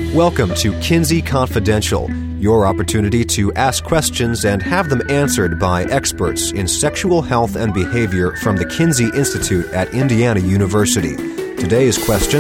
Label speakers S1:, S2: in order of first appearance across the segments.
S1: Welcome to Kinsey Confidential, your opportunity to ask questions and have them answered by experts in sexual health and behavior from the Kinsey Institute at Indiana University. Today's question: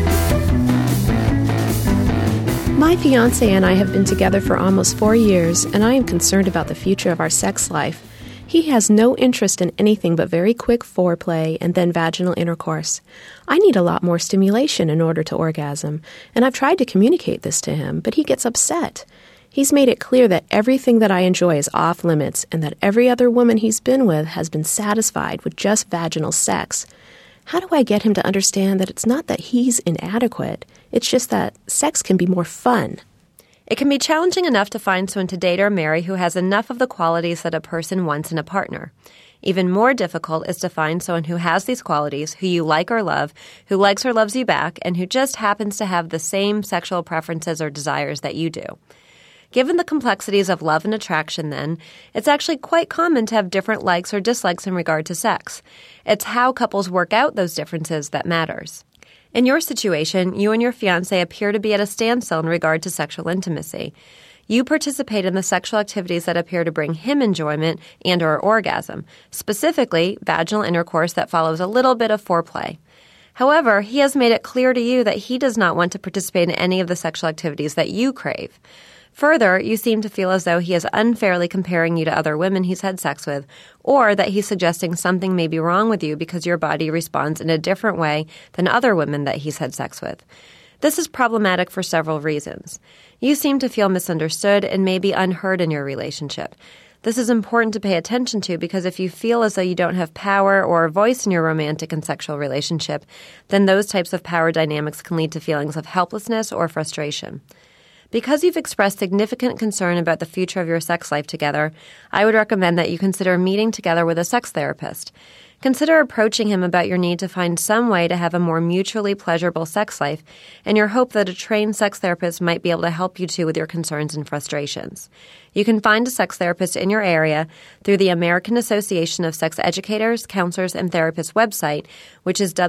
S2: My fiancé and I have been together for almost 4 years, and I am concerned about the future of our sex life. He has no interest in anything but very quick foreplay and then vaginal intercourse. I need a lot more stimulation in order to orgasm, and I've tried to communicate this to him, but he gets upset. He's made it clear that everything that I enjoy is off limits and that every other woman he's been with has been satisfied with just vaginal sex. How do I get him to understand that it's not that he's inadequate, it's just that sex can be more fun?
S3: It can be challenging enough to find someone to date or marry who has enough of the qualities that a person wants in a partner. Even more difficult is to find someone who has these qualities, who you like or love, who likes or loves you back, and who just happens to have the same sexual preferences or desires that you do. Given the complexities of love and attraction, then, it's actually quite common to have different likes or dislikes in regard to sex. It's how couples work out those differences that matters. In your situation, you and your fiancé appear to be at a standstill in regard to sexual intimacy. You participate in the sexual activities that appear to bring him enjoyment and or orgasm, specifically vaginal intercourse that follows a little bit of foreplay. However, he has made it clear to you that he does not want to participate in any of the sexual activities that you crave. Further, you seem to feel as though he is unfairly comparing you to other women he's had sex with, or that he's suggesting something may be wrong with you because your body responds in a different way than other women that he's had sex with. This is problematic for several reasons. You seem to feel misunderstood and maybe unheard in your relationship. This is important to pay attention to because if you feel as though you don't have power or a voice in your romantic and sexual relationship, then those types of power dynamics can lead to feelings of helplessness or frustration. Because you've expressed significant concern about the future of your sex life together, I would recommend that you consider meeting together with a sex therapist. Consider approaching him about your need to find some way to have a more mutually pleasurable sex life and your hope that a trained sex therapist might be able to help you too with your concerns and frustrations. You can find a sex therapist in your area through the American Association of Sex Educators, Counselors, and Therapists website, which is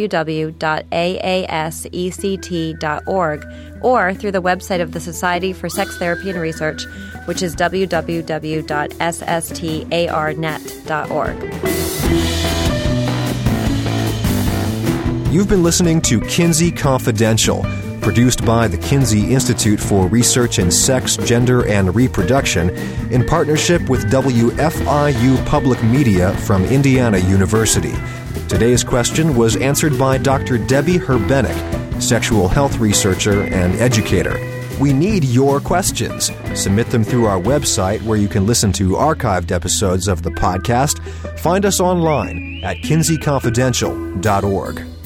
S3: www.aasect.org, or through the website of the Society for Sex Therapy and Research, which is www.sstarnet.org.
S1: You've been listening to Kinsey Confidential, produced by the Kinsey Institute for Research in Sex, Gender, and Reproduction in partnership with WFIU Public Media from Indiana University. Today's question was answered by Dr. Debbie Herbenek, sexual health researcher and educator. We need your questions. Submit them through our website where you can listen to archived episodes of the podcast. Find us online at kinseyconfidential.org.